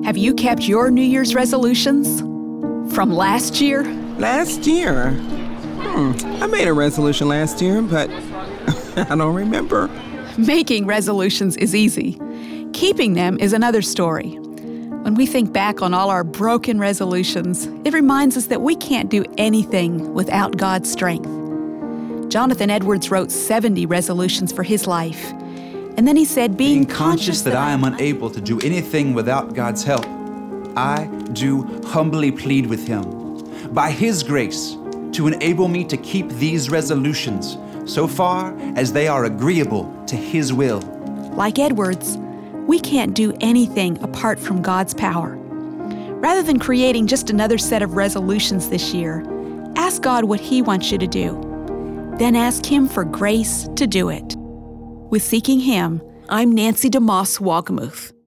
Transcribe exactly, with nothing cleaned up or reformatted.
Have you kept your New Year's resolutions from last year? Last year? Hmm, I made a resolution last year, but I don't remember. Making resolutions is easy. Keeping them is another story. When we think back on all our broken resolutions, it reminds us that we can't do anything without God's strength. Jonathan Edwards wrote seventy resolutions for his life. And then he said, being, Being conscious that I am unable to do anything without God's help, I do humbly plead with Him, by His grace, to enable me to keep these resolutions so far as they are agreeable to His will. Like Edwards, we can't do anything apart from God's power. Rather than creating just another set of resolutions this year, ask God what He wants you to do. Then ask Him for grace to do it. With Seeking Him, I'm Nancy DeMoss Wolgemuth.